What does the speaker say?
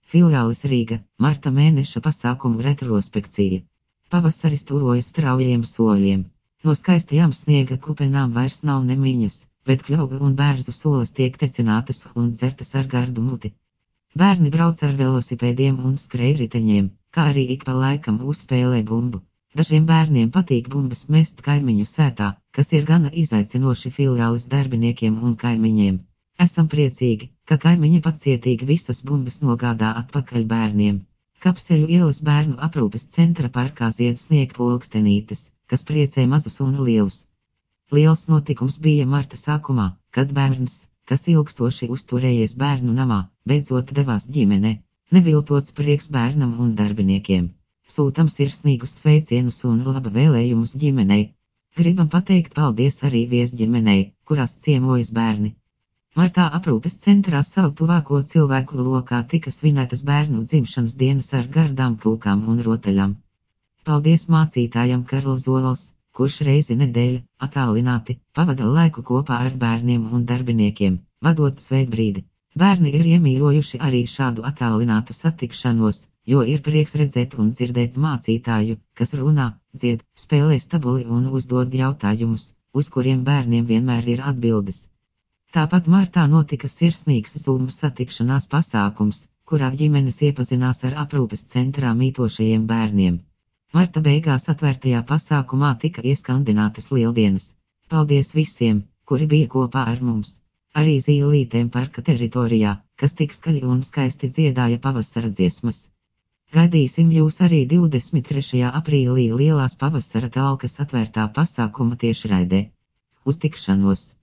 Filiālis Rīga, marta mēneša pasākumu retrospekcija. Pavasaris tuvojas straujiem soļiem. No skaistajām sniega kupenām vairs nav nemiņas, bet kļauga un bērzu solas tiek tecinātas un dzertas ar gardu muti. Bērni brauc ar velosipēdiem un skrejriteņiem, kā arī ik pa laikam uzspēlē bumbu. Dažiem bērniem patīk bumbas mest kaimiņu sētā, kas ir gana izaicinoši filiāles darbiniekiem un kaimiņiem. Esam priecīgi, ka kaimiņi pacietīgi visas bumbas nogādā atpakaļ bērniem. Kapseļu ielas bērnu aprūpes centra parkā zied sniegpulkstenītes, kas priecē mazus un lielus. Liels notikums bija marta sākumā, kad bērns, kas ilgstoši uzturējies bērnu namā, beidzot devās ģimenē. Neviltots prieks bērnam un darbiniekiem. Sūtam sirsnīgus sveicienus un laba vēlējumus ģimenei. Gribam pateikt paldies arī viesģimenei, kurās ciemojas bērni. Martā aprūpes centrā savu tuvāko cilvēku lokā tika svinētas bērnu dzimšanas dienas ar gardām kūkām un rotaļām. Paldies mācītājam Karls Zols, kurš reizi nedēļu, attālināti, pavada laiku kopā ar bērniem un darbiniekiem, vadot svētbrīdi. Bērni ir iemīļojuši arī šādu attālinātu satikšanos, jo ir prieks redzēt un dzirdēt mācītāju, kas runā, dzied, spēlē stabuli un uzdod jautājumus, uz kuriem bērniem vienmēr ir atbildes. Tāpat martā notika sirsnīgs Zoom satikšanās pasākums, kurā ģimenes iepazinās ar aprūpes centrā mītošajiem bērniem. Marta beigās atvērtajā pasākumā tika ieskandinātas lieldienas. Paldies visiem, kuri bija kopā ar mums. Arī zīlītēm parka teritorijā, kas tik skaļi un skaisti dziedāja pavasara dziesmas. Gaidīsim jūs arī 23. aprīlī Lielās pavasara talkas atvērtā pasākuma tiešraidē. Uz tikšanos!